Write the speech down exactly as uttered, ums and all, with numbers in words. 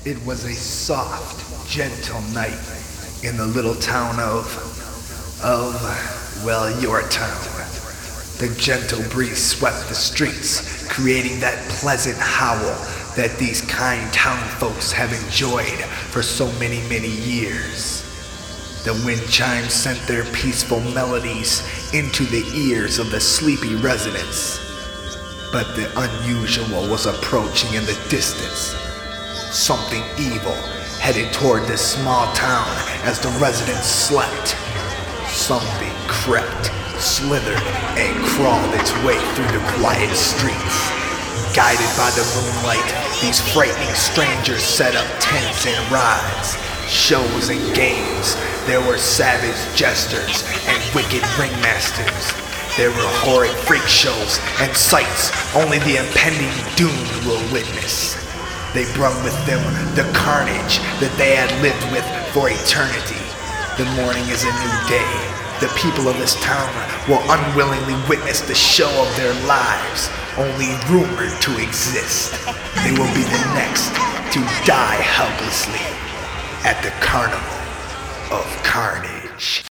It was a soft, gentle night in the little town of, of, well, your town. The gentle breeze swept the streets, creating that pleasant howl that these kind town folks have enjoyed for so many, many years. The wind chimes sent their peaceful melodies into the ears of the sleepy residents. But the unusual was approaching in the distance. Something evil headed toward this small town as the residents slept. Something crept, slithered, and crawled its way through the quiet streets. Guided by the moonlight, these frightening strangers set up tents and rides, shows and games. There were savage jesters and wicked ringmasters. There were horrid freak shows and sights only the impending doom will witness. They brought with them the carnage that they had lived with for eternity. The morning is a new day. The people of this town will unwillingly witness the show of their lives, only rumored to exist. They will be the next to die helplessly at the Carnival of Carnage.